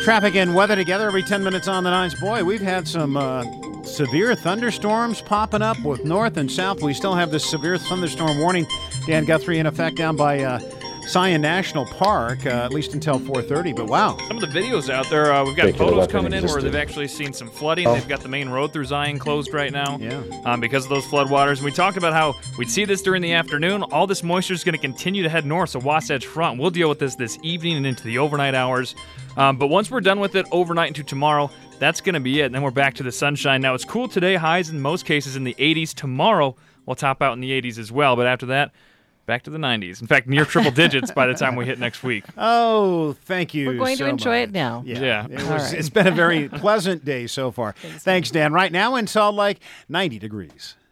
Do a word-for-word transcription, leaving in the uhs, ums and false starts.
Traffic and weather together every ten minutes on the nines. Boy, we've had some uh, severe thunderstorms popping up with north and south. We still have this severe thunderstorm warning, Dan Guthrie, in effect down by uh, Zion National Park, uh, at least until four thirty. But wow. Some of the videos out there, uh, we've got photos coming in where they've actually seen some flooding. Oh. They've got the main road through Zion closed right now Yeah. um, because of those floodwaters. And we talked about how we'd see this during the afternoon. All this moisture is going to continue to head north, so Wasatch Front. We'll deal with this this evening and into the overnight hours. Um, but once we're done with it overnight into tomorrow, that's going to be it. And then we're back to the sunshine. Now, it's cool today, highs in most cases in the eighties. Tomorrow, we'll top out in the eighties as well. But after that, back to the nineties. In fact, near triple digits by the time we hit next week. Oh, thank you. We're going so to enjoy much. it now. Yeah. Yeah. It was, All right. It's been a very pleasant day so far. Thanks, Dan. Right now in Salt Lake, ninety degrees.